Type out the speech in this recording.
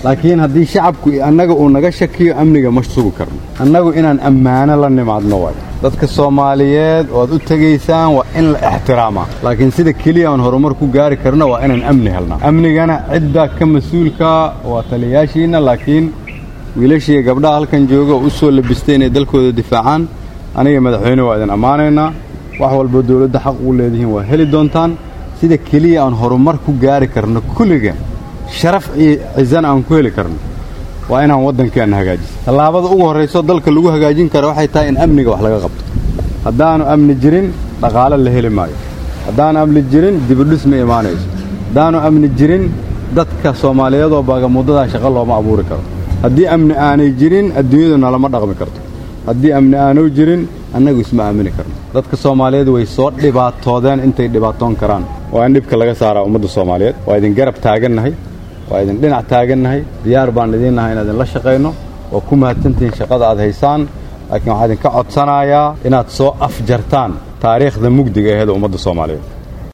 laakiin haddii shacabku annaga uu naga shakiyo amniga ma sugi karno annagu inaan ammaano la nimaadno waay dadka Soomaaliyeed oo aad u tagaysaan waa in la ixtiraamaa laakiin sida kaliya aan horumar ku gaari karno waa inaan amni helnaa amnigana cidda ka mas'uulka waa taliyaashiina laakiin wiilashii gabdhaha halkan jooga oo u soo labistay inay dalkooda difaacaan aniga madaxweyne waa idin amaanaynaa wax walba dawladda xaq u leedahay waa heli doontaan sida kaliya aan horumar ku gaari karno kulliga sharaf iyo cizan aan ku heli karno waa inaan waddankeena hagaajiso tallaabada ugu horeyso dalka lagu hagaajin karo waxay tahay in amniga wax laga qabto haddaanu amni jirin dhaqaale la heli maayo haddaanu amni jirin dib u dhis ma imaanayso haddaanu amni jirin dadka Soomaaliyeed oo baagamuddada shaqo looma abuuri karo haddii amni aanay jirin adduunyada lama dhaqmi karto haddii amni aanu jirin annagu isma aamini karno dadka Soomaaliyeed way soo dhibaatoodeen intay dhibaatoon karaan waa in dhibka laga saaraa ummadda Soomaaliyeed waa idin garab taagannahay waa idin dhinac taagannahay diyaar baan idin nahay inaad la shaqeyno oo ku mahadsantiin shaqada aad haysaan laakiin waxaan idin ka codsanayaa inaad soo afjartaan taariikhda mugdiga ee ummadda Soomaaliyeed